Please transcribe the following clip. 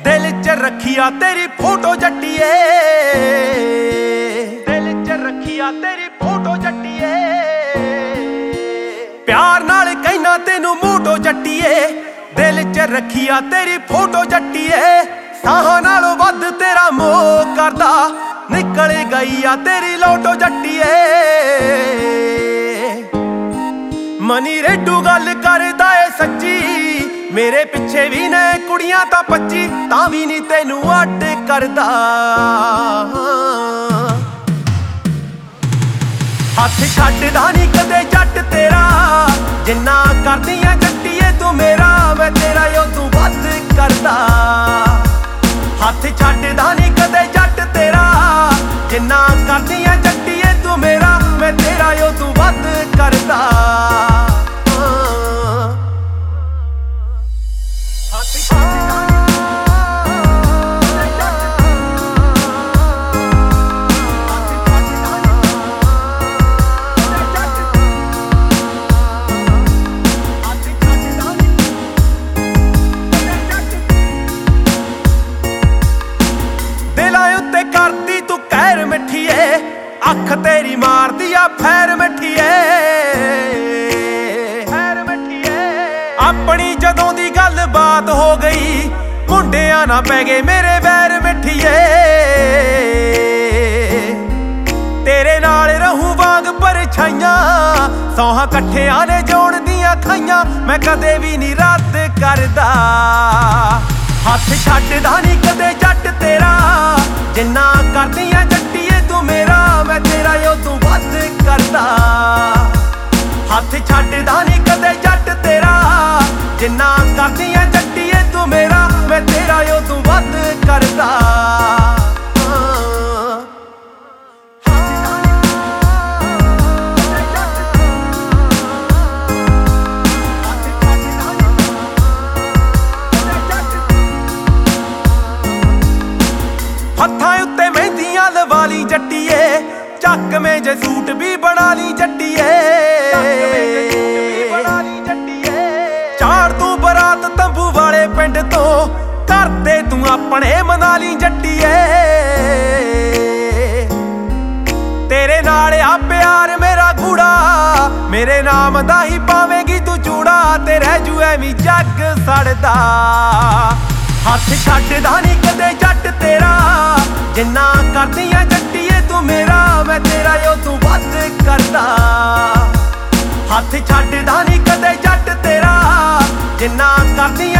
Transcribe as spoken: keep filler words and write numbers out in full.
दिल च रखिया तेरी फोटो जट्टिए, दिल च रखिया तेरी फोटो जट्टिए, प्यार नाल कहना तेनू मोटो जट्टिए। दिल च रखिया तेरी फोटो जट्टिए, साहां नालों वध तेरा मोह करदा, निकल गई आ तेरी लोटो जट्टिए। मनी रेडू गल करदा ए सच्ची, मेरे पिछे भी ने कुड़ियां तां पच्ची, तां भी नी तेनू अड्ड करदा। हथ छड्डदा नी कदे जट तेरा, जिन्ना करदियां जट्टिए तू मेरा, मैं तेरा उदों वध करदा। हथ छड्डदा नी कदे जट तेरा, जिन्ना करदियां जट्टिए तू मेरा, मैं तेरा उदों वध करदा। करदी तू कहर मिठिए, अख तेरी मारदी आ फैर मिठिए, फैर मिठिए। अपनी जदों दी गल बात हो गई, मुंडियां ना पै गए मेरे वैर मिठिए। तेरे नाल रहूं वांग परछाइयां, सौहां कट्ठियां ने जोड़ दियां खाइयां, मैं कदे भी नी रद्द करदा। हथ छड्डदा नी कदे जट तेरा, जिन्ना करदियां जट्टिए तू मेरा, मैं तेरा उदों वध करदा। हथ छड्डदा नी कदे जट तेरा, जिन्ना करदियां जट्टिए तू मेरा, मैं तेरा उदों वध करदा। हत्थां उत्ते मेहंदियां लवाली जट्टिए, चकमें जे सूट भी बना ली जट्टिए। चाड़ तू बरात तंबू वाले पिंड तो, करते तू अपने मना ली जट्टिए। तेरे नाल आ प्यार मेरा गूड़ा, मेरे नाम दा ही पावेंगी तू चूड़ा, ते रह जू ऐवीं जग सड़दा। हथ छड्डदा नी कदे जट तेरा, जिन्ना करदियां जट्टिए तू मेरा, मैं तेरा उदों वध करदा। हथ छड्डदा नी कदे जट तेरा, जिन्ना करदियां